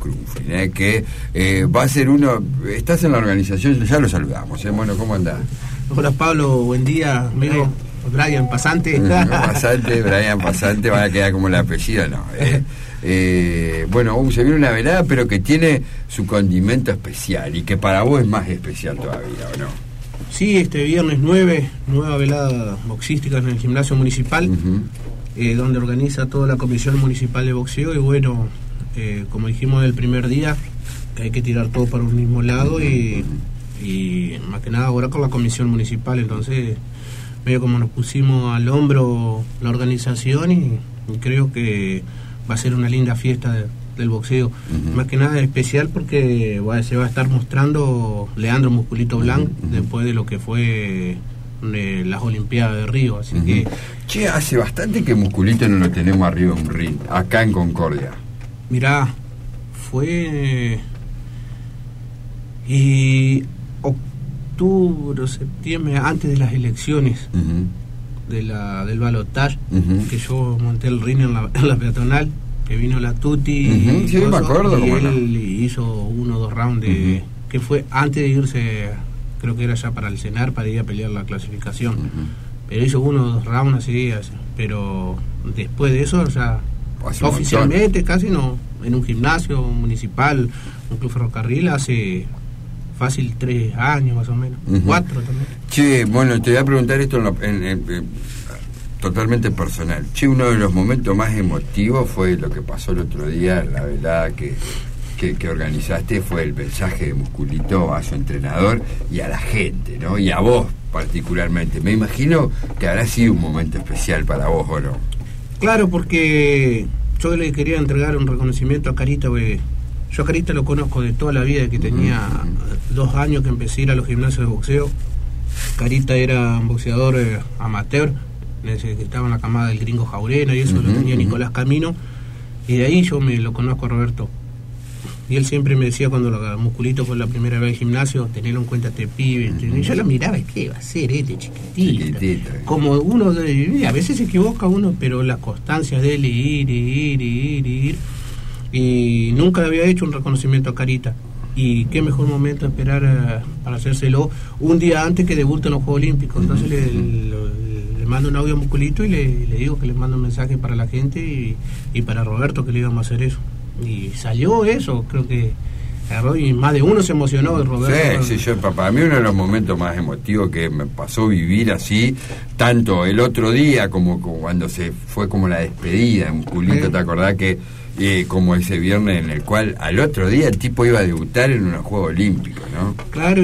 Scrumfin, que va a ser uno... Estás en la organización, ya lo saludamos. Bueno, ¿cómo andás? Hola Pablo, buen día, amigo. Brian Pasante. Brian Pasante, van a quedar como el apellido, no. Bueno, se viene una velada, pero que tiene su condimento especial y que para vos es más especial todavía, ¿o no? Sí, este viernes 9, nueva velada boxística en el gimnasio municipal, donde organiza toda la comisión municipal de boxeo. Y bueno, como dijimos el primer día, que hay que tirar todo para un mismo lado y más que nada ahora con la comisión municipal. Entonces, medio como nos pusimos al hombro la organización y creo que va a ser una linda fiesta del boxeo. Más que nada especial porque se va a estar mostrando Leandro Musculito Blanc después de lo que fue las Olimpiadas de Río. Así que... Che, hace bastante que Musculito no lo tenemos arriba en un ring, acá en Concordia. Mirá, fue... y octubre, septiembre, antes de las elecciones del balotaje, que yo monté el ring en la peatonal, que vino la Tuti sí, me acuerdo, y él hizo 1 o 2 rounds que fue antes de irse, creo que era ya para el cenar, para ir a pelear la clasificación, pero hizo 1 o 2 rounds así, pero después de eso ya oficialmente casi no, en un gimnasio municipal, un club ferrocarril, hace fácil 3 años más o menos, 4 también. Che, bueno, te voy a preguntar esto totalmente personal. Che, uno de los momentos más emotivos fue lo que pasó el otro día en la velada que organizaste, fue el mensaje de Musculito a su entrenador y a la gente, ¿no? Y a vos particularmente. Me imagino que habrá sido un momento especial para vos, ¿o no? Claro, porque yo le quería entregar un reconocimiento a Carita, porque yo a Carita lo conozco de toda la vida, que tenía 2 años que empecé a ir a los gimnasios de boxeo. Carita era un boxeador amateur, que estaba en la camada del Gringo Jaurena y eso lo tenía Nicolás Camino, y de ahí yo me lo conozco a Roberto. Y él siempre me decía, cuando Musculito fue la primera vez al gimnasio, tenerlo en cuenta este pibe. Y yo lo miraba, ¿qué va a ser este chiquitito? Como uno, a veces se equivoca uno, pero la constancia de él, ir. Y nunca había hecho un reconocimiento a Carita. Y qué mejor momento esperar para hacérselo un día antes que debute en los Juegos Olímpicos. Entonces le mando un audio a Musculito y le digo que le mando un mensaje para la gente y para Roberto, que le íbamos a hacer eso. Y salió eso, creo que agarró y más de uno se emocionó de Roberto. Sí, para mí uno de los momentos más emotivos que me pasó vivir así, tanto el otro día como cuando se fue como la despedida de Musculito, ¿te acordás que como ese viernes en el cual al otro día el tipo iba a debutar en unos Juegos Olímpicos, ¿no? Claro,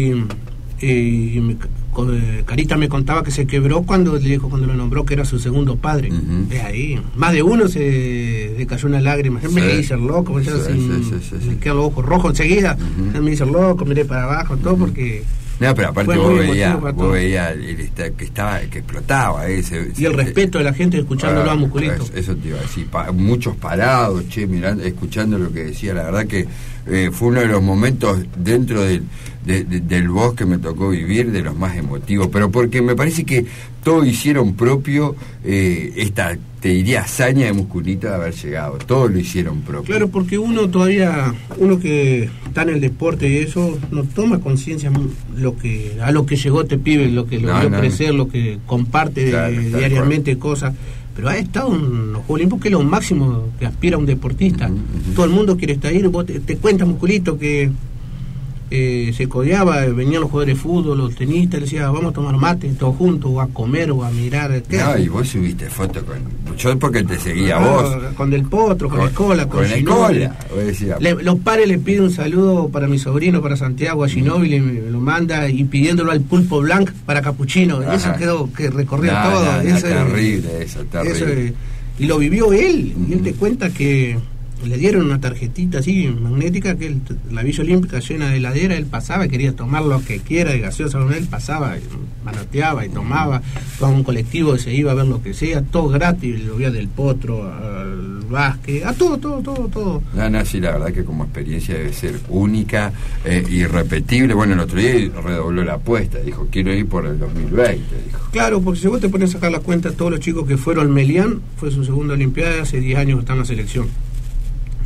Carita me contaba que se quebró cuando lo nombró que era su segundo padre. Ahí más de uno se cayó una lágrima. Él me dice loco, me quedan los ojos rojos enseguida. Él me dice loco, miré para abajo, todo porque... No, pero aparte vos veías que explotaba y el respeto de la gente escuchándolo a Musculito. Eso te iba a decir, muchos parados, mirando, escuchando lo que decía. La verdad que fue uno de los momentos dentro del box que me tocó vivir, de los más emotivos, pero porque me parece que todos hicieron propio esta, te diría, hazaña de Musculito de haber llegado. Todos lo hicieron propio. Claro, porque uno que está en el deporte y eso, no toma conciencia a lo que llegó este pibe, lo que lo vio crecer, lo que comparte diariamente cosas. Pero ha estado en los Juegos Olímpicos, que es lo máximo que aspira un deportista. Todo el mundo quiere estar ahí. Vos te cuentas, Musculito, que se codeaba, venían los jugadores de fútbol, los tenistas, le decía, vamos a tomar mate todos juntos, o a comer, o a mirar. Y vos subiste foto yo porque te seguía vos. Con Del Potro, con Escola, con Escola. Los padres le piden un saludo para mi sobrino, para Santiago, a Ginóbili, me lo manda, y pidiéndolo al Pulpo Blanc para Capuchino. Eso quedó que recorrió todo. Terrible. Y lo vivió él, y él te cuenta que le dieron una tarjetita así magnética, que la Villa Olímpica llena de heladera, él pasaba y quería tomar lo que quiera de gaseosa, él pasaba, manoteaba y tomaba, con un colectivo se iba a ver lo que sea, todo gratis, lo veía Del Potro, al Vázquez, a todo. Sí, la verdad que como experiencia debe ser única, irrepetible. Bueno, el otro día redobló la apuesta, dijo, quiero ir por el 2020, dijo. Claro, porque si vos te pones a sacar la cuenta, todos los chicos que fueron al Melián, fue su segunda Olimpiada, hace 10 años que están en la selección.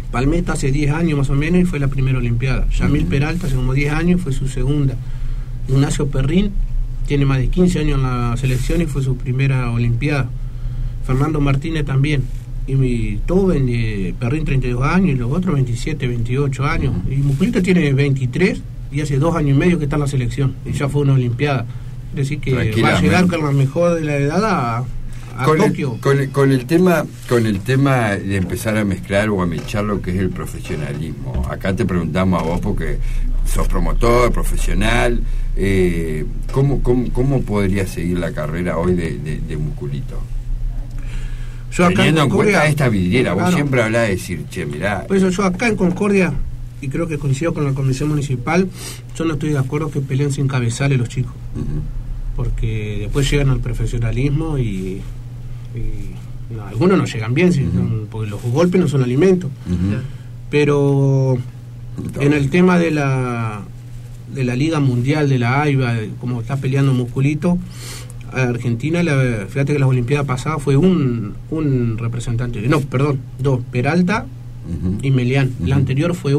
Palmeta hace 10 años más o menos y fue la primera Olimpiada. Yamil Peralta hace como 10 años y fue su segunda. Ignacio Perrín tiene más de 15 años en la selección y fue su primera Olimpiada. Fernando Martínez también. Y Perrín 32 años y los otros 27, 28 años. Y Musculito tiene 23 y hace 2 años y medio que está en la selección. Y ya fue una Olimpiada. Es decir, que va a llegar con la mejor de la edad a Tokio. Con el tema de empezar a mezclar o a mechar lo que es el profesionalismo. Acá te preguntamos a vos porque sos promotor, profesional. ¿Cómo podría seguir la carrera hoy de Musculito? Teniendo en cuenta esta vidriera, vos siempre hablás de decir, che, mirá. Pues yo acá en Concordia, y creo que coincido con la comisión municipal, yo no estoy de acuerdo que peleen sin cabezales los chicos. Porque después llegan al profesionalismo y no, algunos no llegan bien, porque los golpes no son alimento. Pero en el tema de la Liga Mundial, de la AIBA, como está peleando Musculito, a Argentina, fíjate que las Olimpiadas pasadas fue un representante, dos, Peralta y Melián. La anterior fue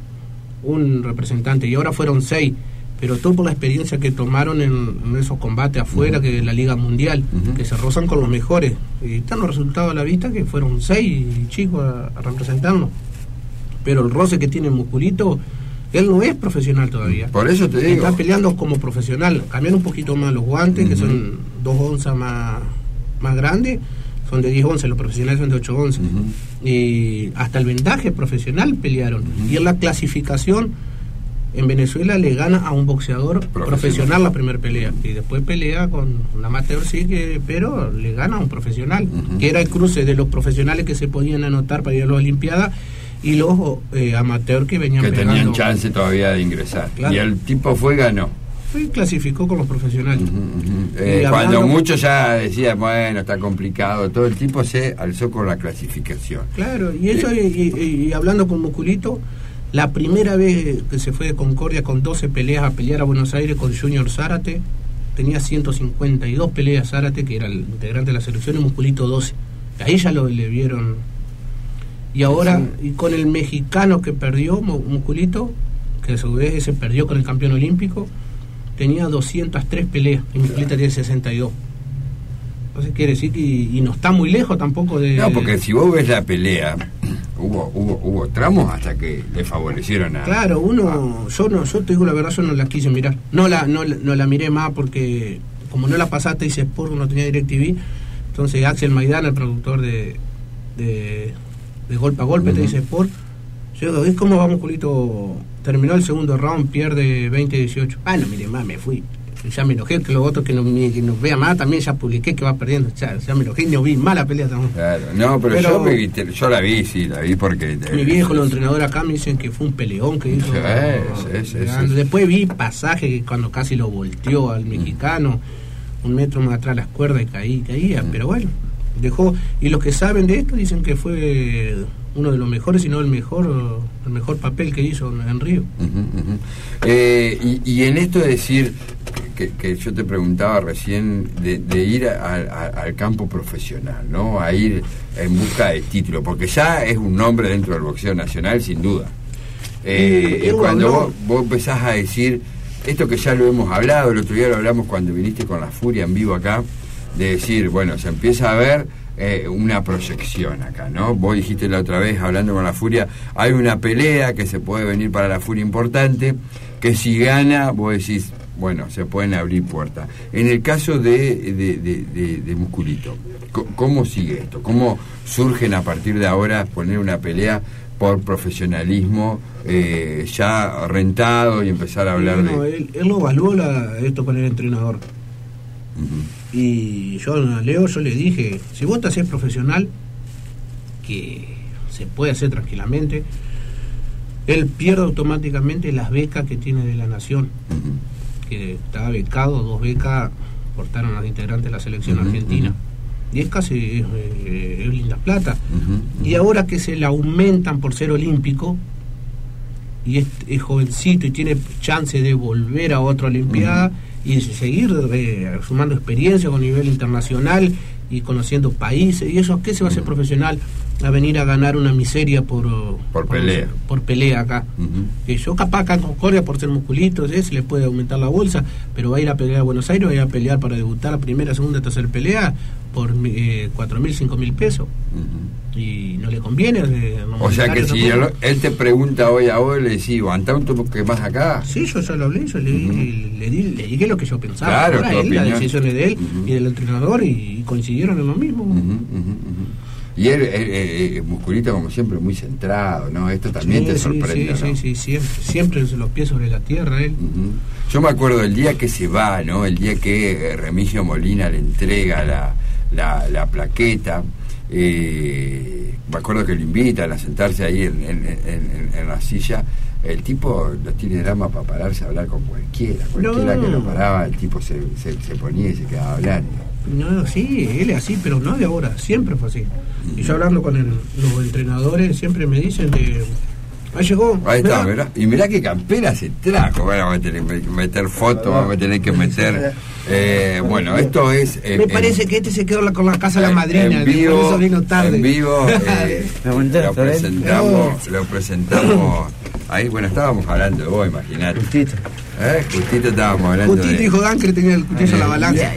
un representante y ahora fueron 6, pero todo por la experiencia que tomaron en esos combates afuera, que la Liga Mundial, que se rozan con los mejores. Y están los resultados a la vista, que fueron 6 chicos a representarnos. Pero el roce que tiene Musculito, él no es profesional todavía. Por eso te digo. Está peleando como profesional. Cambian un poquito más los guantes, que son 2 onzas más grandes. Son de 10 onzas, los profesionales son de 8 onzas. Y hasta el vendaje profesional pelearon. Y en la clasificación, en Venezuela le gana a un boxeador profesional la primera pelea. Y después pelea con un amateur, pero le gana a un profesional. Que era el cruce de los profesionales que se podían anotar para ir a las Olimpiadas y los amateurs que venían que pegando. Tenían chance todavía de ingresar. Claro. Y el tipo ganó. Clasificó con los profesionales. Cuando muchos ya decían, bueno, está complicado, todo el tipo se alzó con la clasificación. Claro, y eso, y hablando con Musculito, la primera vez que se fue de Concordia con 12 peleas a pelear a Buenos Aires con Junior Zárate, tenía 152 peleas Zárate, que era el integrante de la selección, y Musculito 12. Ahí ya le vieron. Y ahora, y con el mexicano que perdió, Musculito, que a su vez se perdió con el campeón olímpico, tenía 203 peleas, y Musculito tiene 62. Entonces quiere decir que y no está muy lejos tampoco de... No, porque si vos ves la pelea, hubo tramos hasta que le favorecieron a... Claro, yo te digo la verdad, yo no la quise mirar. No la miré más porque, como no la pasaste, hice Sport, no tenía DirecTV, entonces Axel Maidana, el productor de Golpe a Golpe, te dice Sport. Yo digo, ¿cómo va Musculito? Terminó el segundo round, pierde 20-18. No, mire más, me fui. Ya me enojé, que los otros que nos vean más, también ya publiqué que va perdiendo. Ya me enojé y no vi mala pelea también. Claro, no, pero yo la vi porque... Mi viejo, los entrenadores acá me dicen que fue un peleón que hizo. Después vi pasaje que cuando casi lo volteó al mexicano, 1 metro más atrás las cuerdas y caía, pero bueno, dejó. Y los que saben de esto dicen que fue uno de los mejores, si no el mejor papel que hizo en Río. Y en esto de decir que yo te preguntaba recién de ir al campo profesional, ¿no? A ir en busca de título, porque ya es un nombre dentro del boxeo nacional, sin duda. Cuando vos empezás a decir esto que ya lo hemos hablado, el otro día lo hablamos cuando viniste con La Furia en vivo acá, de decir, bueno, se empieza a ver una proyección acá, ¿no? Vos dijiste la otra vez, hablando con La Furia, hay una pelea que se puede venir para La Furia importante, que si gana, vos decís, bueno, se pueden abrir puertas. En el caso de Musculito, ¿cómo sigue esto? ¿Cómo surgen a partir de ahora poner una pelea por profesionalismo ya rentado y empezar a hablar Él lo evaluó esto con el entrenador. Y yo a Leo le dije, si vos te haces profesional, que se puede hacer tranquilamente, él pierde automáticamente las becas que tiene de la nación, que estaba becado, 2 becas portaron a los integrantes de la selección argentina, y es casi es linda plata, y ahora que se le aumentan por ser olímpico y es jovencito y tiene chance de volver a otra olimpiada y seguir sumando experiencia con nivel internacional y conociendo países y eso, ¿qué se va a hacer profesional? a venir a ganar una miseria por pelea. Por pelea acá. Que yo capaz acá en Concordia, por ser musculito, se le puede aumentar la bolsa, pero va a ir a pelear a Buenos Aires, va a ir a pelear para debutar a primera, segunda, tercera pelea por 4.000, 5.000 pesos. Y no le conviene. O sea que si él te pregunta hoy a vos, le decís, aguantá un toque más acá. Sí, yo ya lo hablé, yo le dije lo que yo pensaba. Claro, ahora él, las decisiones de él y del entrenador, y coincidieron en lo mismo. Y él, musculito como siempre, muy centrado, ¿no? Esto también te sorprende, ¿no? Sí, siempre los pies sobre la tierra, él. Yo me acuerdo el día que se va, ¿no? El día que Remigio Molina le entrega la plaqueta. Me acuerdo que lo invitan a sentarse ahí en la silla. El tipo no tiene drama para pararse a hablar con cualquiera que lo paraba, el tipo se ponía y se quedaba hablando. No, sí, él es así, pero no de ahora, siempre fue así. Y yo hablando con los entrenadores, siempre me dicen que ahí llegó. Ahí está, ¿verdad? Y mirá qué campera se trajo. Bueno, vamos a tener que meter fotos, vamos a tener que meter. Bueno, esto es. Me parece que se quedó con la casa de la madrina, en vivo, por eso vino tarde. En vivo, lo presentamos. Ahí, bueno, estábamos hablando de vos, imaginate. Justito estábamos hablando. Justito dijo Dan que tenía el cuchillo a la balanza.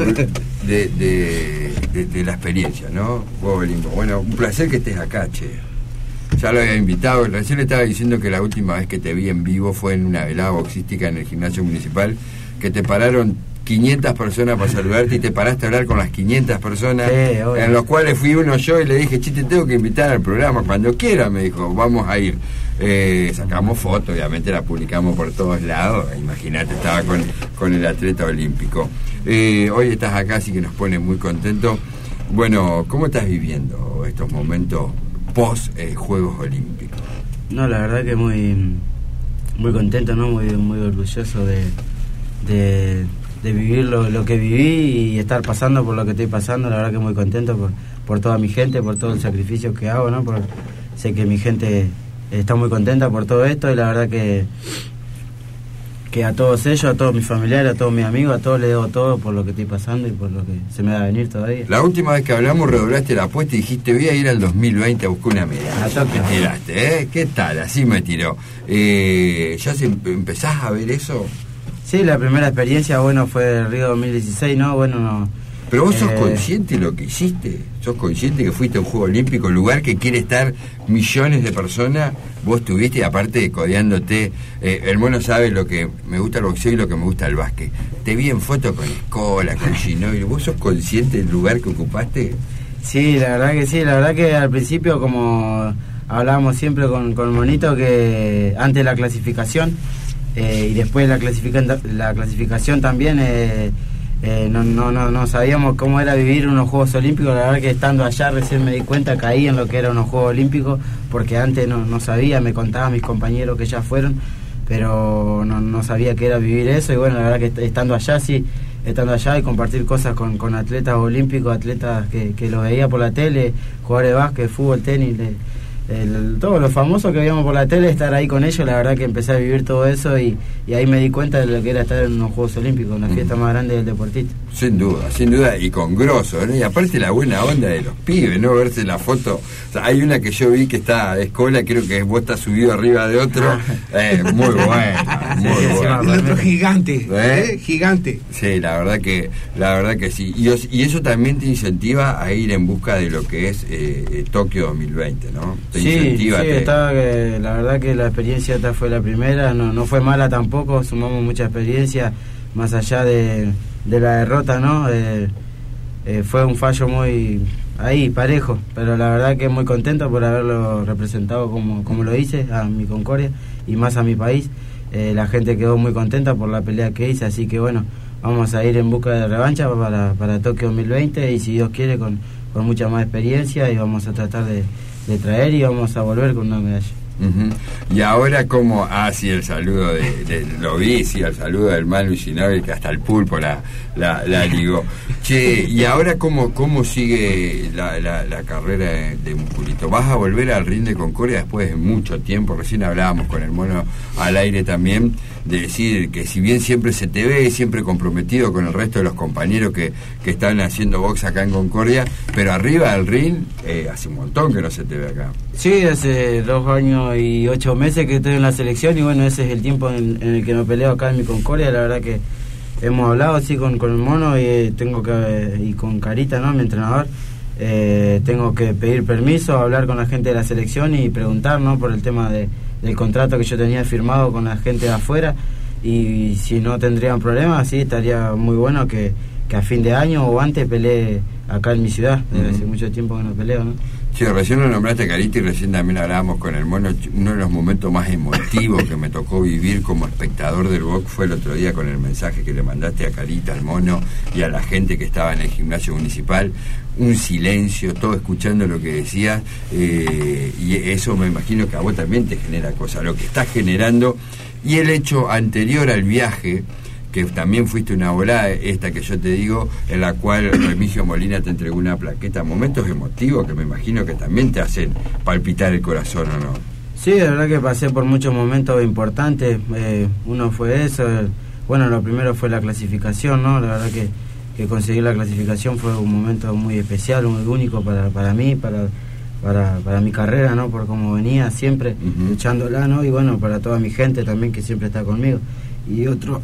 De la experiencia, ¿no? Vos, Belimbo. Bueno, un placer que estés acá, che. Ya lo había invitado, recién le estaba diciendo que la última vez que te vi en vivo fue en una velada boxística en el gimnasio municipal, que te pararon 500 personas para saludarte y te paraste a hablar con las 500 personas, en los cuales fui uno yo y le dije, te tengo que invitar al programa cuando quiera, me dijo, vamos a ir. Sacamos fotos, obviamente la publicamos por todos lados, imagínate, estaba con el atleta olímpico. Hoy estás acá, así que nos pone muy contentos. Bueno, ¿cómo estás viviendo estos momentos post Juegos Olímpicos? No, la verdad que muy contento, ¿no? Muy orgulloso de vivir lo que viví y estar pasando por lo que estoy pasando. La verdad que muy contento por toda mi gente, por todo el sacrificio que hago, ¿no? Sé que mi gente está muy contenta por todo esto, y la verdad que a todos ellos, a todos mis familiares, a todos mis amigos, a todos les debo todo por lo que estoy pasando y por lo que se me va a venir todavía. La última vez que hablamos redoblaste la apuesta y dijiste, voy a ir al 2020 a buscar una medalla. Me tiraste, ¿Qué tal? Así me tiró. ¿Ya empezás a ver eso? Sí, la primera experiencia, fue el Río 2016, ¿no? Pero vos sos consciente de lo que hiciste, sos consciente que fuiste a un Juego Olímpico, lugar que quiere estar millones de personas, vos estuviste, aparte codeándote. El mono sabe lo que me gusta el boxeo y lo que me gusta el básquet. Te vi en foto con Escola, con Ginóbili. ¿Vos sos consciente del lugar que ocupaste? Sí, la verdad que al principio, como hablábamos siempre con el monito, que antes de la clasificación y después la clasificación también, no sabíamos cómo era vivir unos Juegos Olímpicos. La verdad que estando allá recién me di cuenta, caí en lo que eran unos Juegos Olímpicos, porque antes no sabía, me contaban mis compañeros que ya fueron, pero no sabía qué era vivir eso. Y la verdad que estando allá y compartir cosas con atletas olímpicos, atletas que los veía por la tele, jugadores de básquet, fútbol, tenis, todos los famosos que veíamos por la tele, estar ahí con ellos, la verdad que empecé a vivir todo eso, y ahí me di cuenta de lo que era estar en unos Juegos Olímpicos, en la fiesta más grande del deportista. Sin duda, y con grosso, ¿no? Y aparte la buena onda de los pibes, ¿no? Verse la foto. O sea, hay una que yo vi que está Escola, creo que vos estás subido arriba de otro, muy buena, muy buena. El otro gigante, gigante. Sí, la verdad que sí. Y eso también te incentiva a ir en busca de lo que es Tokio 2020, ¿no? La verdad que la experiencia esta fue la primera, no fue mala tampoco, sumamos mucha experiencia, más allá de la derrota, ¿no? Fue un fallo muy parejo, pero la verdad que muy contento por haberlo representado como lo hice, a mi Concordia y más a mi país. La gente quedó muy contenta por la pelea que hice, así que vamos a ir en busca de revancha para Tokio 2020, y si Dios quiere con mucha más experiencia, y vamos a tratar de traer y vamos a volver con una medalla. Y ahora como, sí, el saludo lo vi, sí, el saludo del Manu Ginóbili, que hasta el pulpo la ligó. Che, y ahora cómo sigue la carrera de Musculito. ¿Vas a volver al ring de Concordia después de mucho tiempo? Recién hablábamos con el Mono al aire también, de decir que si bien siempre se te ve, siempre comprometido con el resto de los compañeros que están haciendo box acá en Concordia, pero arriba del ring hace un montón que no se te ve acá. Sí, hace 2 años y 8 meses que estoy en la selección, y bueno, ese es el tiempo en el que no peleo acá en mi Concordia. La verdad que hemos hablado así con el Mono y con Carita, ¿no?, mi entrenador. Tengo que pedir permiso, hablar con la gente de la selección y preguntar, ¿no?, por el tema del contrato que yo tenía firmado con la gente de afuera, y si no tendrían problemas, sí, estaría muy bueno que a fin de año o antes pelee acá en mi ciudad. Desde hace mucho tiempo que no peleo, ¿no? Sí, recién lo nombraste, Carita, y recién también hablábamos con el Mono. Uno de los momentos más emotivos que me tocó vivir como espectador del box fue el otro día con el mensaje que le mandaste a Carita, al Mono y a la gente que estaba en el gimnasio municipal. Un silencio, todo escuchando lo que decías, y eso me imagino que a vos también te genera cosas, lo que estás generando. Y el hecho anterior al viaje, que también fuiste una volada, esta que yo te digo, en la cual Remigio Molina te entregó una plaqueta, momentos emotivos que me imagino que también te hacen palpitar el corazón, ¿o no? Sí, de verdad que pasé por muchos momentos importantes. Uno fue eso, bueno, lo primero fue la clasificación, ¿no? La verdad que conseguir la clasificación fue un momento muy especial, muy único para mí, para mi carrera, ¿no?, por cómo venía siempre luchándola, ¿no?, y bueno, para toda mi gente también que siempre está conmigo. Y otro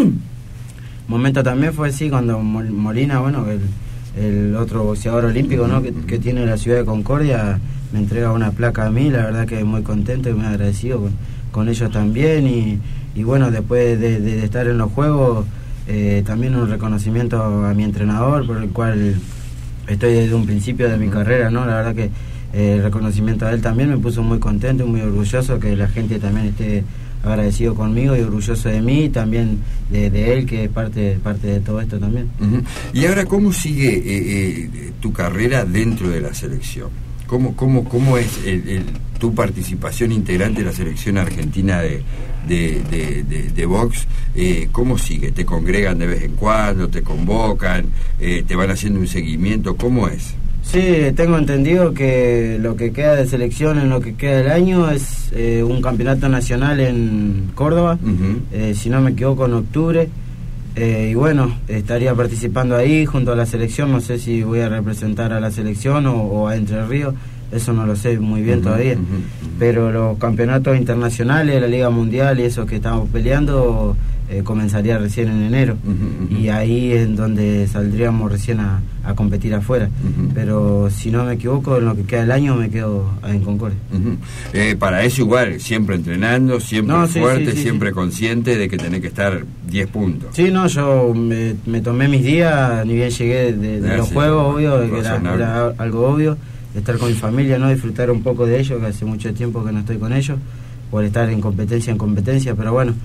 momento también fue así cuando Molina, bueno, el otro boxeador olímpico, ¿no?, que tiene la ciudad de Concordia, me entrega una placa a mí. La verdad que muy contento y muy agradecido con ellos también, y bueno, después de estar en los Juegos, también un reconocimiento a mi entrenador, por el cual estoy desde un principio de mi carrera, ¿no? La verdad que el reconocimiento a él también me puso muy contento y muy orgulloso, que la gente también esté agradecido conmigo y orgulloso de mí, y también de él, que es parte de todo esto también. Y ahora, ¿cómo sigue tu carrera dentro de la selección? ¿Cómo es tu participación integrante de la selección argentina de box? ¿Cómo sigue? ¿Te congregan de vez en cuando? ¿Te convocan? ¿Te van haciendo un seguimiento? ¿Cómo es? Sí, tengo entendido que lo que queda de selección en lo que queda del año es un campeonato nacional en Córdoba, si no me equivoco, en octubre. Y bueno, estaría participando ahí junto a la selección. No sé si voy a representar a la selección o a Entre Ríos, eso no lo sé muy bien todavía. Pero los campeonatos internacionales, la Liga Mundial y esos que estamos peleando, comenzaría recién en enero, y ahí es donde saldríamos recién a competir afuera. Pero si no me equivoco, en lo que queda del año me quedo en Concordia. Para eso igual, siempre entrenando, siempre fuerte, siempre consciente de que tenés que estar 10 puntos. Sí, no, yo me tomé mis días, ni bien llegué de los Juegos, obvio, que era algo obvio, de estar con mi familia, no disfrutar un poco de ellos, que hace mucho tiempo que no estoy con ellos, por estar en competencia, pero bueno,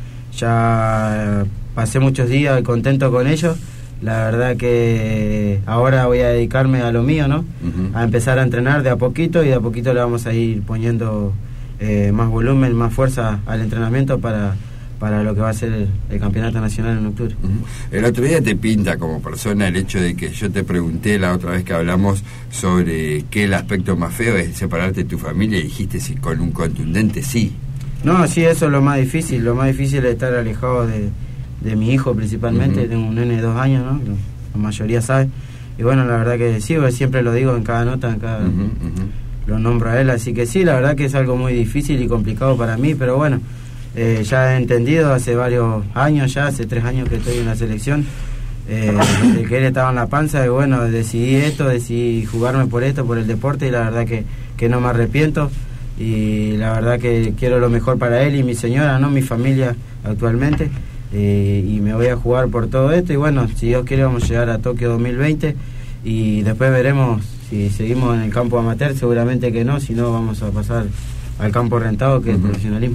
ya pasé muchos días contento con ellos. La verdad que ahora voy a dedicarme a lo mío, ¿no? A empezar a entrenar de a poquito, y de a poquito le vamos a ir poniendo más volumen, más fuerza al entrenamiento para lo que va a ser el campeonato nacional en octubre. El otro día te pinta como persona el hecho de que yo te pregunté la otra vez que hablamos sobre qué el aspecto más feo es separarte de tu familia, y dijiste sí, con un contundente sí. No, sí, eso es lo más difícil es estar alejado de mi hijo principalmente. Tengo un nene de 2 años, ¿no? La mayoría sabe, y bueno, la verdad que sí, siempre lo digo en cada nota, lo nombro a él, así que sí, la verdad que es algo muy difícil y complicado para mí, pero bueno, ya he entendido hace varios años, ya hace 3 años que estoy en la selección, desde que él estaba en la panza, y bueno, decidí jugarme por esto, por el deporte, y la verdad que no me arrepiento, y la verdad que quiero lo mejor para él y mi señora, no mi familia actualmente, y me voy a jugar por todo esto, y bueno, si Dios quiere vamos a llegar a Tokio 2020, y después veremos si seguimos en el campo amateur, seguramente que no, si no vamos a pasar al campo rentado, que es el profesionalismo.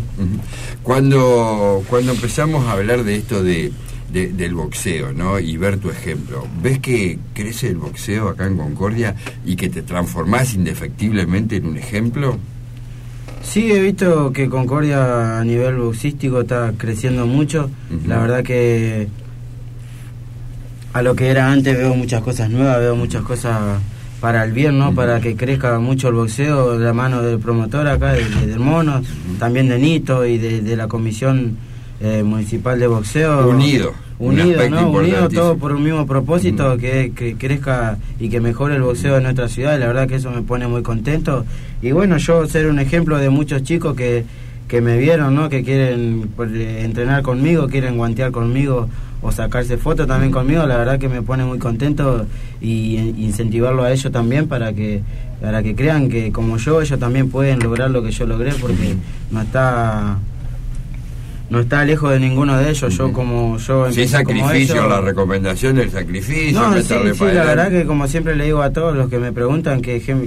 Cuando empezamos a hablar de esto del boxeo, ¿no?, y ver tu ejemplo, ¿ves que crece el boxeo acá en Concordia y que te transformás indefectiblemente en un ejemplo? Sí, he visto que Concordia a nivel boxístico está creciendo mucho. La verdad que a lo que era antes veo muchas cosas nuevas, veo muchas cosas para el bien, ¿no? Para que crezca mucho el boxeo, de la mano del promotor acá, del Mono, también de Nito y de la comisión municipal de boxeo. Unido, ¿no? Unido todo por un mismo propósito, que crezca y que mejore el boxeo de nuestra ciudad, y la verdad que eso me pone muy contento. Y bueno, yo ser un ejemplo de muchos chicos que me vieron, ¿no? Que quieren entrenar conmigo, quieren guantear conmigo o sacarse fotos también conmigo, la verdad que me pone muy contento, y incentivarlo a ellos también para que crean que como yo, ellos también pueden lograr lo que yo logré, porque no está lejos de ninguno de ellos. Yo sin sacrificio, como la recomendación del sacrificio. No, sí, la verdad que como siempre le digo a todos los que me preguntan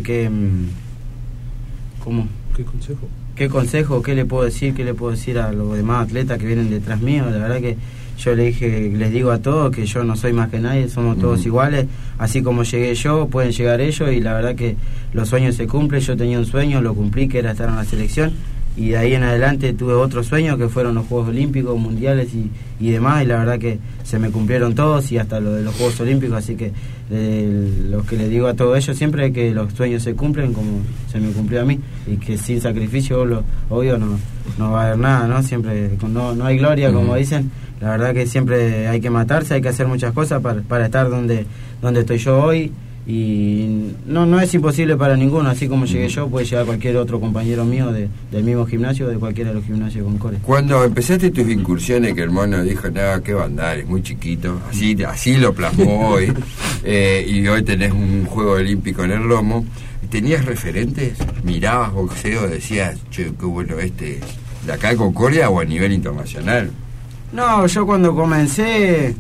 ¿cómo? ¿Qué consejo? ¿Qué le puedo decir a los demás atletas que vienen detrás mío? La verdad que yo les digo a todos que yo no soy más que nadie, somos todos iguales, así como llegué yo, pueden llegar ellos, y la verdad que los sueños se cumplen. Yo tenía un sueño, lo cumplí, que era estar en la selección, y de ahí en adelante tuve otro sueño, que fueron los Juegos Olímpicos, Mundiales y demás, y la verdad que se me cumplieron todos, y hasta lo de los Juegos Olímpicos, así que lo que les digo a todos ellos siempre es que los sueños se cumplen como se me cumplió a mí, y que sin sacrificio, obvio, no va a haber nada, ¿no? Siempre no hay gloria, como dicen. La verdad que siempre hay que matarse, hay que hacer muchas cosas para estar donde estoy yo hoy, y no es imposible para ninguno. Así como llegué yo, puede llegar cualquier otro compañero mío del mismo gimnasio, de cualquiera de los gimnasios de Concordia. Cuando empezaste tus incursiones, que el Mono dijo, nada, ¿qué va a andar? Es muy chiquito, así lo plasmó hoy, y hoy tenés un juego olímpico en el lomo. ¿Tenías referentes? ¿Mirabas boxeo? ¿Decías, che, qué bueno de acá de Concordia o a nivel internacional? No, yo cuando comencé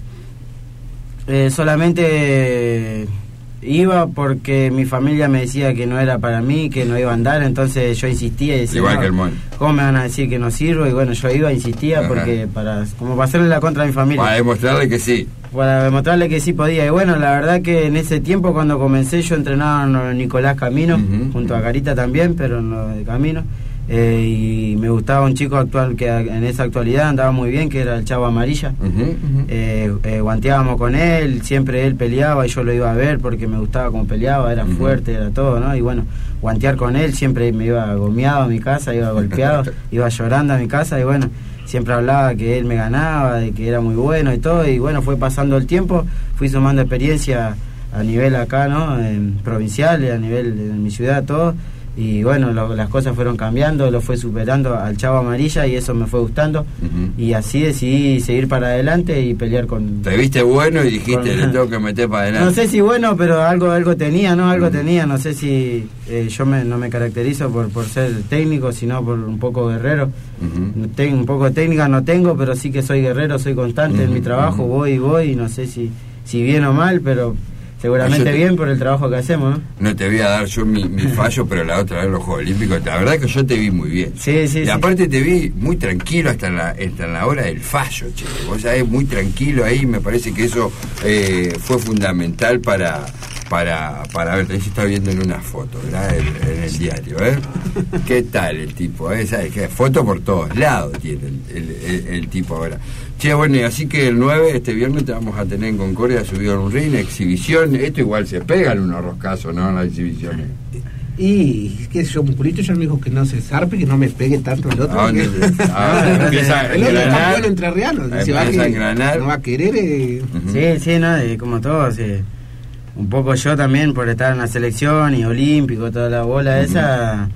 solamente iba porque mi familia me decía que no era para mí, que no iba a andar, entonces yo insistía y decía, igual que el Mono, ¿cómo me van a decir que no sirvo? Y bueno, yo iba, insistía, porque para hacerle la contra a mi familia, para demostrarle que sí, podía. Y bueno, la verdad que en ese tiempo cuando comencé yo entrenaba a Nicolás Camino, junto a Carita también, pero no de Camino. Y me gustaba un chico actual que en esa actualidad andaba muy bien, que era el Chavo Amarilla. Guanteábamos con él, siempre él peleaba y yo lo iba a ver porque me gustaba cómo peleaba, era fuerte, era todo, ¿no? Y bueno, guantear con él, siempre me iba gomeado a mi casa, iba golpeado, iba llorando a mi casa, y bueno, siempre hablaba que él me ganaba, de que era muy bueno y todo. Y bueno, fue pasando el tiempo, fui sumando experiencia a nivel acá, ¿no? Provincial, a nivel de mi ciudad, todo. Y bueno, las cosas fueron cambiando, lo fue superando al Chavo Amarilla, y eso me fue gustando. Y así decidí seguir para adelante y pelear con... Te viste bueno y dijiste, le tengo que meter para adelante. No sé si bueno, pero algo tenía, ¿no? Algo tenía, no sé si yo no me caracterizo por ser técnico, sino por un poco guerrero. Tengo un poco de técnica, no tengo, pero sí que soy guerrero, soy constante en mi trabajo, voy, y no sé si bien o mal, pero... seguramente bien por el trabajo que hacemos, ¿no? No te voy a dar yo mi fallo, pero la otra vez los Juegos Olímpicos, la verdad que yo te vi muy bien. Sí. Y aparte te vi muy tranquilo hasta en la hora del fallo, che. Vos sabés, muy tranquilo ahí, me parece que eso fue fundamental para ver, te está viendo en una foto, ¿verdad? En el diario, ¿Qué tal el tipo? ¿Sabes qué? Foto por todos lados tiene el tipo ahora. Che, bueno, y así que el 9, este viernes, te vamos a tener en Concordia subido en un ring, exhibición. Esto igual se pegan unos roscazos, ¿no? En las exhibiciones. Y qué sé yo, un pulito ya me dijo que no se zarpe, que no me pegue tanto el otro. Empieza a engranar. Empieza a engranar. No va a querer. Sí, no, como todos. Un poco yo también, por estar en la selección y olímpico, toda la bola esa...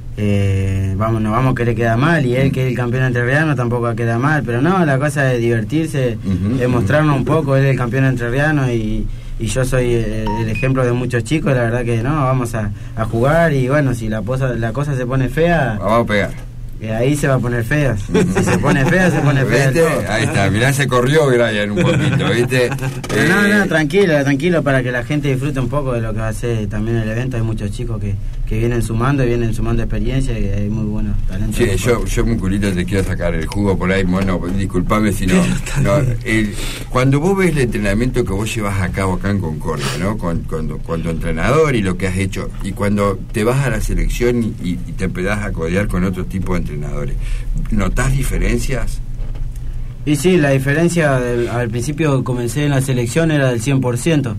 no vamos que le queda mal, y él que es el campeón entrerriano tampoco queda mal, pero no, la cosa es divertirse, mostrarnos un poco. Él es el campeón entrerriano y yo soy el ejemplo de muchos chicos. La verdad que no, vamos a jugar, y bueno, si la cosa se pone fea, vamos a pegar. Ahí se va a poner fea. Si se pone fea, se pone fea. Ahí está, mirá, se corrió Brian un poquito, ¿viste? No, tranquilo, para que la gente disfrute un poco de lo que va a ser también el evento. Hay muchos chicos que vienen sumando experiencia y hay muy buenos talentos. Sí, yo Musculito te quiero sacar el jugo por ahí, bueno, disculpame si no. Cuando vos ves el entrenamiento que vos llevas a cabo acá en Concordia, ¿no? Con tu entrenador y lo que has hecho, y cuando te vas a la selección y te empezás a codear con otro tipo de entrenadores, ¿notás diferencias? Y sí, la diferencia al principio comencé en la selección era del 100%.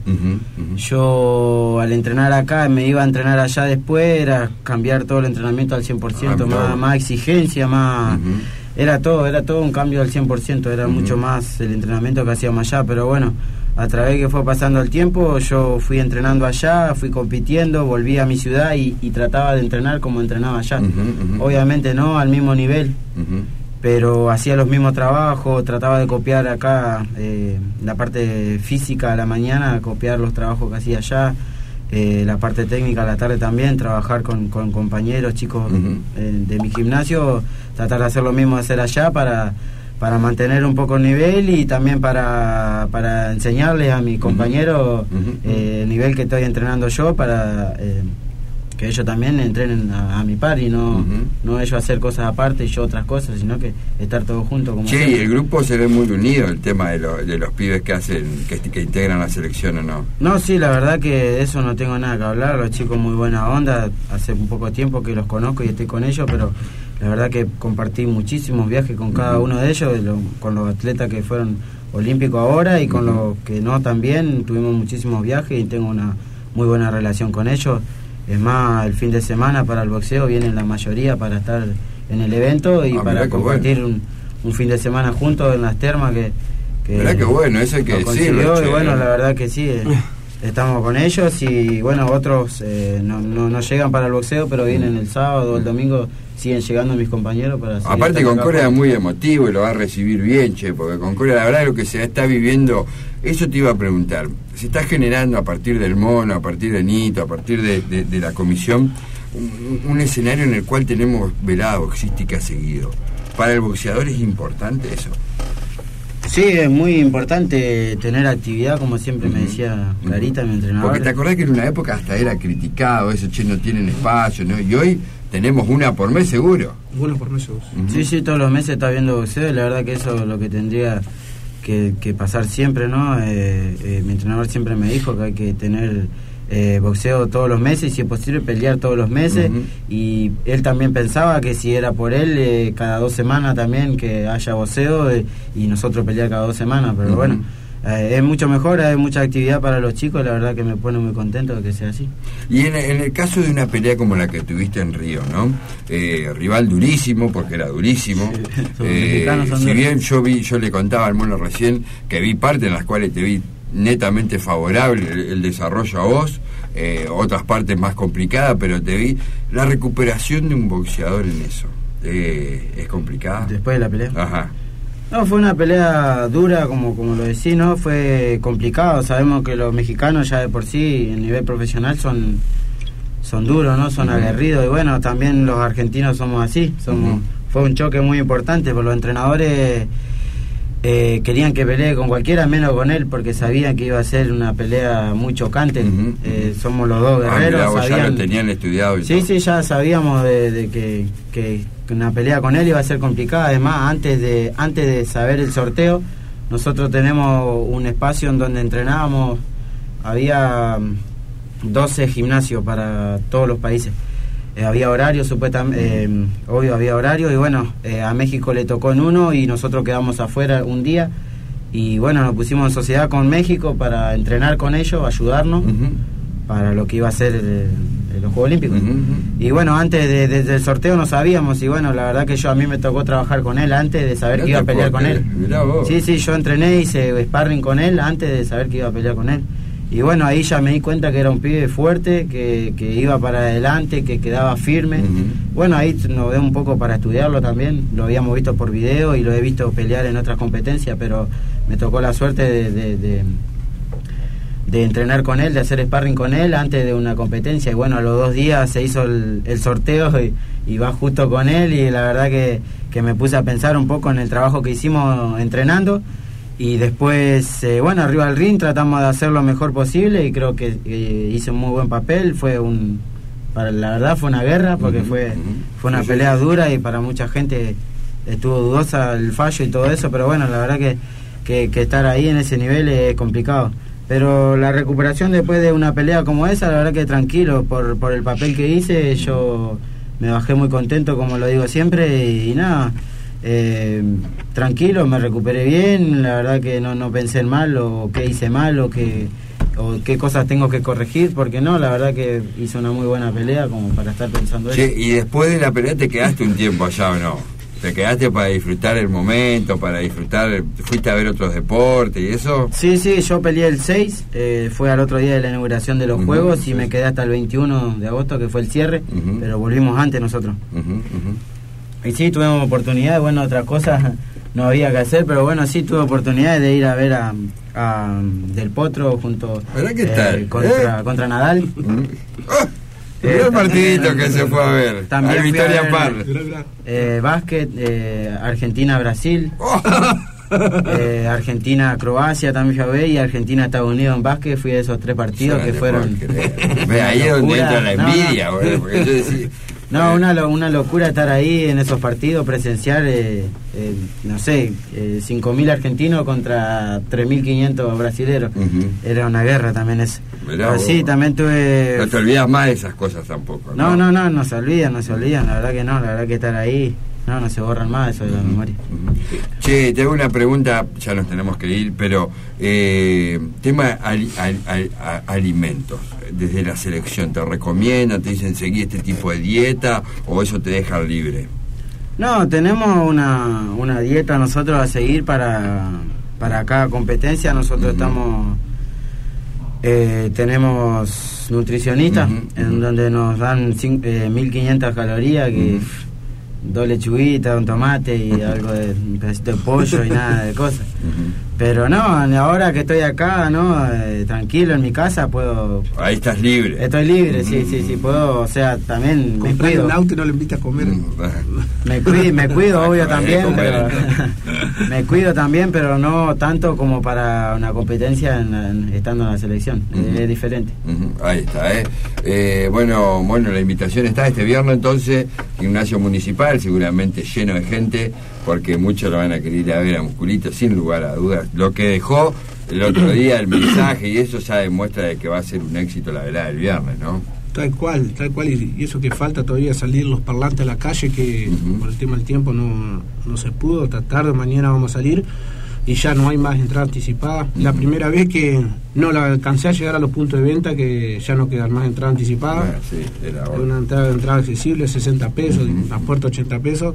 Yo al entrenar acá me iba a entrenar allá después, era cambiar todo el entrenamiento al 100%, más exigencia, más... Era todo un cambio al 100%, era mucho más el entrenamiento que hacíamos allá, pero bueno, a través que fue pasando el tiempo, yo fui entrenando allá, fui compitiendo, volví a mi ciudad y trataba de entrenar como entrenaba allá. Obviamente no al mismo nivel, pero hacía los mismos trabajos, trataba de copiar acá la parte física a la mañana, copiar los trabajos que hacía allá, la parte técnica a la tarde también, trabajar con compañeros, chicos de mi gimnasio, tratar de hacer lo mismo de hacer allá para mantener un poco el nivel y también para enseñarles a mis compañeros el nivel que estoy entrenando yo, para que ellos también entrenen a mi par y no ellos hacer cosas aparte y yo otras cosas, sino que estar todos juntos. Como sí, y el grupo se ve muy unido, el tema de los pibes que hacen, que integran la selección, ¿o no? No, sí, la verdad que de eso no tengo nada que hablar, los chicos muy buena onda, hace un poco de tiempo que los conozco y estoy con ellos, pero la verdad que compartí muchísimos viajes con cada uno de ellos, con los atletas que fueron olímpicos ahora y con los que no también, tuvimos muchísimos viajes y tengo una muy buena relación con ellos. Es más, el fin de semana para el boxeo vienen la mayoría para estar en el evento y para compartir un fin de semana juntos en las termas que ¿verdad que bueno? Eso hay que decirlo. Y bueno, la verdad que sí, estamos con ellos y bueno, otros no llegan para el boxeo, pero vienen el sábado o el domingo, siguen llegando mis compañeros para... Aparte Concordia es muy emotivo y lo va a recibir bien, porque Concordia la verdad lo que se está viviendo, eso te iba a preguntar, se está generando a partir del mono, a partir de Nito, a partir de la comisión, un escenario en el cual tenemos velado, existe y que ha seguido. Para el boxeador es importante eso. Sí, es muy importante tener actividad, como siempre me decía Clarita, mi entrenador. Porque te acordás que en una época hasta era criticado, eso, no tienen espacio, ¿no? Y hoy tenemos una por mes seguro. Una por mes seguro. Sí, todos los meses está viendo boxeo, y la verdad que eso es lo que tendría que pasar siempre, ¿no? Mi entrenador siempre me dijo que hay que tener boxeo todos los meses y si es posible pelear todos los meses, y él también pensaba que si era por él cada 2 semanas también que haya boxeo y nosotros pelear cada 2 semanas, pero bueno, es mucho mejor, hay mucha actividad para los chicos, la verdad que me pone muy contento de que sea así. Y en el caso de una pelea como la que tuviste en Río, ¿no? Rival durísimo, porque era durísimo. Sí, si bien yo le contaba al mono recién que vi partes en las cuales te vi netamente favorable el desarrollo a vos, otras partes más complicadas, pero te vi la recuperación de un boxeador en eso. ¿Es complicada? Después de la pelea. Ajá. No, fue una pelea dura, como lo decís, ¿no? Fue complicado. Sabemos que los mexicanos ya de por sí, en nivel profesional, son duros, ¿no? Son aguerridos. Y bueno, también los argentinos somos así. Fue un choque muy importante, porque los entrenadores querían que pelee con cualquiera, menos con él, porque sabían que iba a ser una pelea muy chocante. Somos los dos guerreros. Mirá, ya lo tenían estudiado y todo. Sí, ya sabíamos de que una pelea con él iba a ser complicada. Además, antes de saber el sorteo, nosotros tenemos un espacio en donde entrenábamos, había 12 gimnasios para todos los países. Había horario, supuestamente, obvio había horario, y bueno, a México le tocó en uno y nosotros quedamos afuera un día, y bueno, nos pusimos en sociedad con México para entrenar con ellos, ayudarnos para lo que iba a ser los Juegos Olímpicos. Y bueno, antes del sorteo no sabíamos, y bueno, la verdad que a mí me tocó trabajar con él antes de saber que iba a pelear con él. Sí, yo entrené, hice sparring con él antes de saber que iba a pelear con él. Y bueno, ahí ya me di cuenta que era un pibe fuerte, que iba para adelante, que quedaba firme. Bueno, ahí nos dio un poco para estudiarlo también. Lo habíamos visto por video y lo he visto pelear en otras competencias, pero me tocó la suerte de de entrenar con él, de hacer sparring con él antes de una competencia, y bueno, a los 2 días se hizo el sorteo y va justo con él, y la verdad que me puse a pensar un poco en el trabajo que hicimos entrenando, y después, bueno, arriba del ring tratamos de hacer lo mejor posible, y creo que hice un muy buen papel. La verdad fue una guerra, porque fue una pelea dura, y para mucha gente estuvo dudosa el fallo y todo eso, pero bueno, la verdad que estar ahí en ese nivel es complicado. Pero la recuperación después de una pelea como esa, la verdad que tranquilo, por el papel que hice, yo me bajé muy contento, como lo digo siempre, y nada, tranquilo, me recuperé bien, la verdad que no pensé en mal, o qué hice mal, o qué cosas tengo que corregir, porque no, la verdad que hice una muy buena pelea como para estar pensando eso. ¿Y después de la pelea te quedaste un tiempo allá o no? ¿Te quedaste para disfrutar el momento, fuiste a ver otros deportes y eso? Sí, yo peleé el 6, fue al otro día de la inauguración de los Juegos, y me quedé hasta el 21 de agosto, que fue el cierre, pero volvimos antes nosotros. Y sí, tuvimos oportunidad, bueno, otras cosas no había que hacer, pero bueno, sí tuve oportunidad de ir a ver a Del Potro junto contra Nadal. El partidito que se fue a ver. También Victoria Par. Básquet, Argentina-Brasil. Argentina-Croacia también fui a ver, y Argentina-Estados Unidos en básquet. Fui a esos 3 partidos que fueron. Ahí es donde entra la envidia, porque yo decía. No, una locura estar ahí en esos partidos, presenciar, no sé, 5.000 argentinos contra 3.500 brasileros. Era una guerra también eso. Pero sí, también tuve... No te olvidas más de esas cosas tampoco, ¿no? No se olvidan, la verdad que no, la verdad que estar ahí, no se borran más eso de la memoria. Che, te hago una pregunta, ya nos tenemos que ir, pero tema alimentos, desde la selección, ¿te recomiendan, te dicen seguir este tipo de dieta, o eso te dejan libre? No, tenemos una dieta nosotros a seguir para cada competencia. Nosotros tenemos nutricionistas en donde nos dan 1.500 calorías, que 2 lechuguitas, un tomate y algo de un pedacito de pollo y nada de cosas. Pero no, ahora que estoy acá, tranquilo en mi casa, puedo... Ahí estás libre. Estoy libre, sí, puedo, o sea, también me cuido. Un auto y no le invitas a comer. Me cuido, obvio, también, pero me cuido también, pero no tanto como para una competencia estando en la selección. Es diferente. Ahí está, Bueno, la invitación está este viernes, entonces, gimnasio municipal, seguramente lleno de gente, porque muchos lo van a querer ir a ver a Musculito, sin lugar a dudas. Lo que dejó el otro día, el mensaje y eso ya demuestra de que va a ser un éxito la velada del viernes, ¿no? Tal cual, y eso que falta todavía salir los parlantes a la calle, que por el tema del tiempo no se pudo. Hasta tarde, mañana vamos a salir, y ya no hay más entrada anticipada. La primera vez que no la alcancé a llegar a los puntos de venta, que ya no quedan más entrada anticipada. Una entrada accesible, 60 pesos, transporte 80 pesos.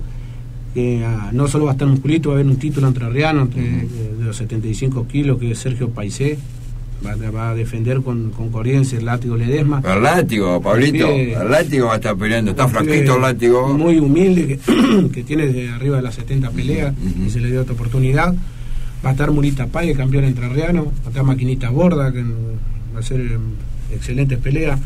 No solo va a estar Musculito, va a haber un título entrerriano de los 75 kilos, que es Sergio Paisé, va a defender con Corrientes el látigo Ledesma. El látigo, Pablito, el látigo va a estar peleando, está flaquito el látigo. Muy humilde, que tiene de arriba de las 70 peleas, y se le dio otra oportunidad. Va a estar Murita Pay, el campeón entrerriano, va a estar Maquinita Borda, que va a ser excelentes peleas.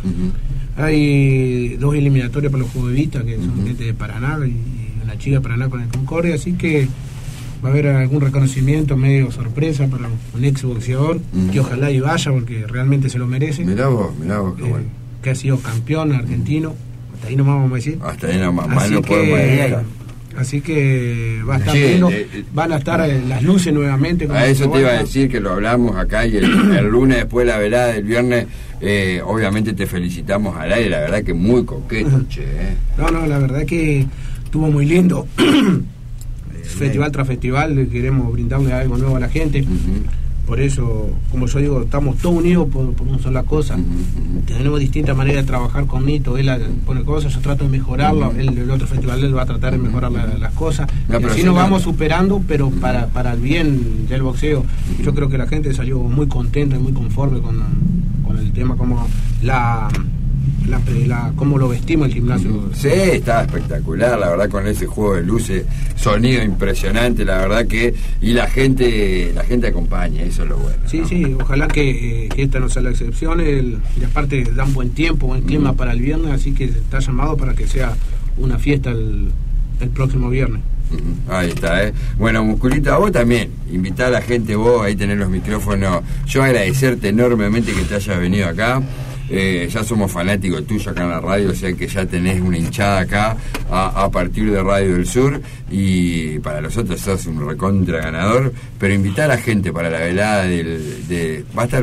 Hay 2 eliminatorias para los Juegos de Vista, que son gente de Paraná, y una chica de Paraná con el Concordia, así que va a haber algún reconocimiento medio sorpresa para un ex boxeador, que ojalá y vaya, porque realmente se lo merece. Mirá vos, qué bueno. Que ha sido campeón argentino, hasta ahí nomás vamos a decir. Hasta ahí nomás, más no podemos decir. Así que va a estar lindo, van a estar las luces nuevamente. A eso te iba a decir, que lo hablamos acá, y el lunes después de la velada del viernes, obviamente te felicitamos al aire, la verdad que muy coqueto, che. No, la verdad que estuvo muy lindo. Festival tras festival, queremos brindarle algo nuevo a la gente. Por eso, como yo digo, estamos todos unidos por una sola cosa. Tenemos distintas maneras de trabajar con Nito. Él pone cosas, yo trato de mejorarlo. El otro festival él va a tratar de mejorar las cosas. Así nos vamos superando, pero para el bien del boxeo. Yo creo que la gente salió muy contenta y muy conforme con el tema, como la cómo lo vestimos el gimnasio. Sí, estaba espectacular, la verdad, con ese juego de luces, sonido impresionante, la verdad que, y la gente acompaña, eso es lo bueno. Sí, ¿no? sí, ojalá que esta no sea la excepción, y aparte dan buen tiempo, buen clima para el viernes, así que está llamado para que sea una fiesta el próximo viernes. Ahí está, Bueno, Musculito, a vos también, invitá a la gente, vos, ahí tenés los micrófonos. Yo agradecerte enormemente que te hayas venido acá. Ya somos fanáticos tuyos acá en la radio, o sea que ya tenés una hinchada acá a partir de Radio del Sur, y para nosotros sos un recontra ganador, pero invitar a la gente para la velada va a estar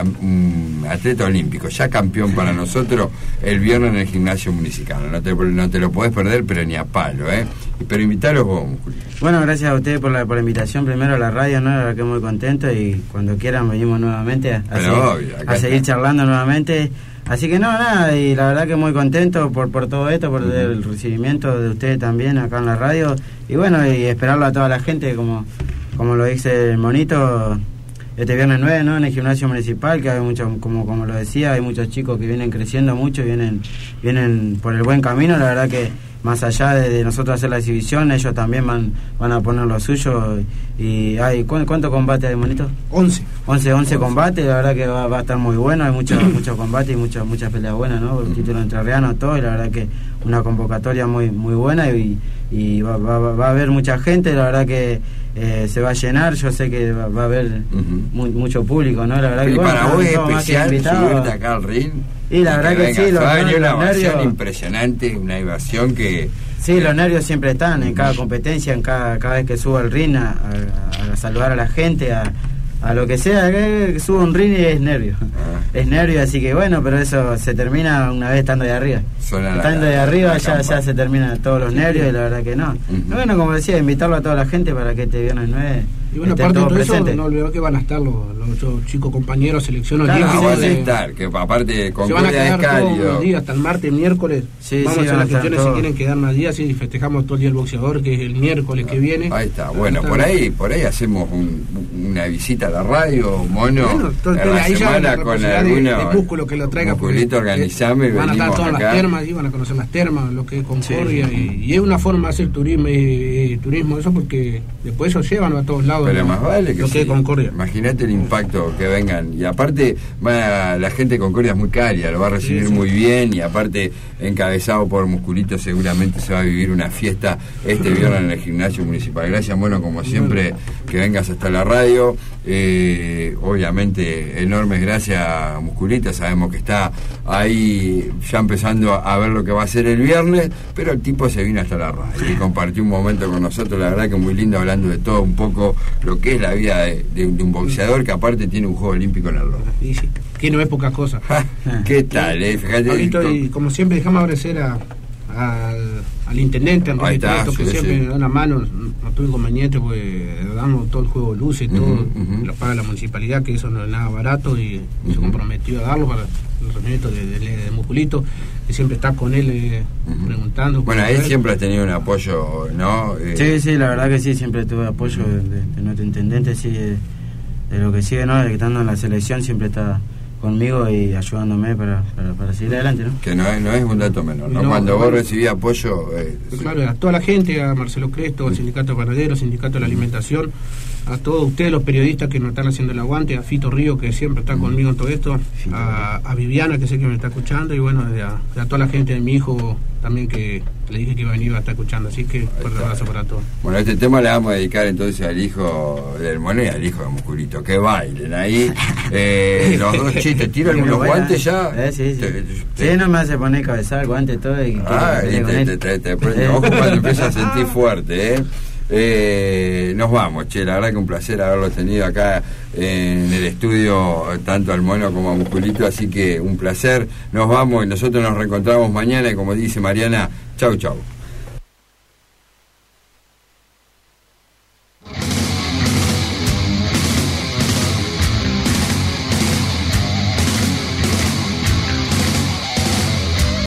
un atleta olímpico, ya campeón para nosotros, el viernes en el gimnasio municipal. No te lo podés perder, pero ni a palo, pero invitaros vos, Musculito. Bueno, gracias a ustedes por la invitación primero a la radio, ¿no? La verdad que muy contento, y cuando quieran venimos nuevamente a seguir charlando nuevamente. Así que nada, y la verdad que muy contento por todo esto, por el recibimiento de ustedes también acá en la radio, y bueno, y esperarlo a toda la gente, como lo dice el monito, este viernes 9, ¿no? En el gimnasio municipal, que hay muchos, como lo decía, hay muchos chicos que vienen creciendo mucho, vienen por el buen camino. La verdad que más allá de nosotros hacer la exhibición, ellos también van a poner lo suyo. Y hay ¿cuánto combate hay, monito? 11 combates, la verdad que va a estar muy bueno, hay muchos combates y muchas peleas buenas, ¿no? El título entrerriano, todo, y la verdad que una convocatoria muy buena, y va a haber mucha gente, la verdad que se va a llenar, yo sé que va a haber mucho público, ¿no? La verdad y que para vos es especial subirte acá al ring. Y la verdad que sí, una ovación impresionante, una evasión que... Sí, los nervios siempre están en cada competencia, en cada vez que subo al ring a saludar a la gente, a lo que sea, que subo un ring, y es nervio. Es nervio, así que bueno, pero eso se termina una vez estando de arriba. Estando de arriba ya se terminan todos los nervios, y la verdad que no. Bueno, como decía, invitarlo a toda la gente para que este viernes 9... Y bueno, aparte de todo eso, no olvidó que van a estar los chicos compañeros, selección olímpica. Van a estar, que aparte con se van a quedar todos los días, hasta el martes, miércoles. Vamos a hacer las cuestiones si quieren quedar más días, y festejamos todo el día el boxeador, que es el miércoles que viene. Ahí está, bueno, por ahí hacemos una visita a la radio, mono, bueno, ahí semana con algunos de músculo que lo traiga. Musculito, organizame, van a estar todas las termas, y van a conocer las termas, lo que es Concordia, y es una forma de hacer turismo, eso, porque después ellos llevan a todos lados. Pero más vale que sí. Concordia. Imagínate el impacto que vengan, y aparte la gente de Concordia es muy cálida, lo va a recibir muy bien, y aparte encabezado por Musculito seguramente se va a vivir una fiesta este viernes en el gimnasio municipal. Gracias, bueno, como siempre, que vengas hasta la radio. Obviamente enormes gracias a Musculito, sabemos que está ahí ya empezando a ver lo que va a ser el viernes, pero el tipo se vino hasta la radio y compartió un momento con nosotros, la verdad que muy lindo, hablando de todo un poco lo que es la vida de un boxeador, que aparte tiene un juego olímpico en el lomo. Sí, que no es poca cosa. ¿Qué tal? Fíjate, y como siempre dejamos agradecer al intendente Enrique Preto, que siempre me da una mano, no tuve inconveniente, porque damos todo el juego de luces, todo lo paga la municipalidad, que eso no es nada barato, y se comprometió a darlo para el rendimiento de Musculito, que siempre está con él preguntando. Bueno, ahí siempre has tenido un apoyo, ¿no? Sí, la verdad que sí, siempre tuve apoyo de nuestro intendente, sí, de lo que sigue, ¿no? De que estando en la selección siempre está conmigo y ayudándome para seguir adelante, ¿no? Que no es un dato menor, ¿no? Cuando vos recibís apoyo... Claro, a toda la gente, a Marcelo Cresto, al Sindicato de Panaderos, Sindicato de la Alimentación, a todos ustedes, los periodistas que nos están haciendo el aguante, a Fito Río, que siempre está conmigo en todo esto, a Viviana, que sé que me está escuchando, y bueno, a toda la gente de mi hijo también, que le dije que iba a venir, a estar escuchando, así que fuerte abrazo para todos. Bueno, este tema le vamos a dedicar entonces al hijo del Mono y al hijo de Musculito, que bailen ahí los dos chistes. ¿Te tiro algunos guantes ya? Sí, no me hace poner cabezal, guante, todo. Y te prende ojo cuando empieza a sentir fuerte, nos vamos, la verdad que un placer haberlo tenido acá en el estudio, tanto al Mono como a Musculito, así que un placer. Nos vamos y nosotros nos reencontramos mañana, y como dice Mariana, chau.